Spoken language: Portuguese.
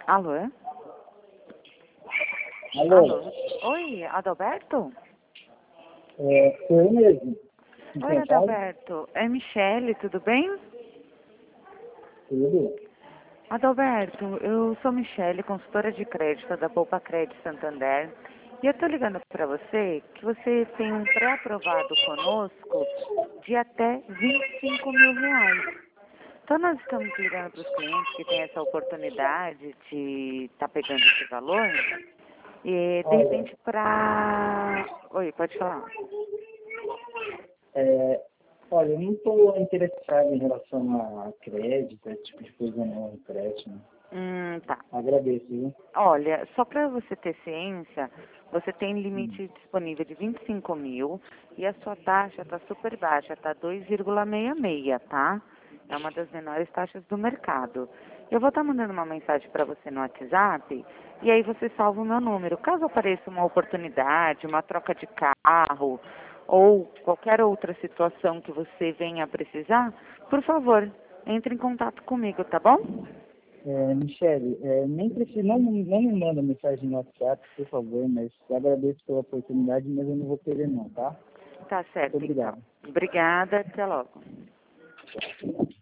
Alô? Alô? Alô? Oi, Adalberto? Sou eu mesmo. Em Oi, São Paulo? Adalberto. É Michele, tudo bem? Tudo? Adalberto, eu sou Michele, consultora de crédito da Poupa Crédito Santander. E eu tô ligando para você que você tem um pré-aprovado conosco de até R$ 25.000. Então nós estamos ligando para os clientes que têm essa oportunidade de estar pegando esse valor e de Olha, repente para... Oi, pode falar. é, olha, eu não estou interessado em relação a crédito, esse tipo de coisa não, empréstimo. Tá. Agradeço, viu? Olha, só para você ter ciência, você tem Hum. limite disponível de 25.000 e a sua taxa está super baixa, está 2,66, tá? É uma das menores taxas do mercado. Eu vou estar mandando uma mensagem para você no WhatsApp e aí você salva o meu número. Caso apareça uma oportunidade, uma troca de carro ou qualquer outra situação que você venha a precisar, por favor, entre em contato comigo, tá bom? Michele, nem preciso, não me manda mensagem no WhatsApp, por favor, mas agradeço pela oportunidade, mas eu não vou querer não, tá? Tá Muito certo, então. obrigado. Obrigada, até logo.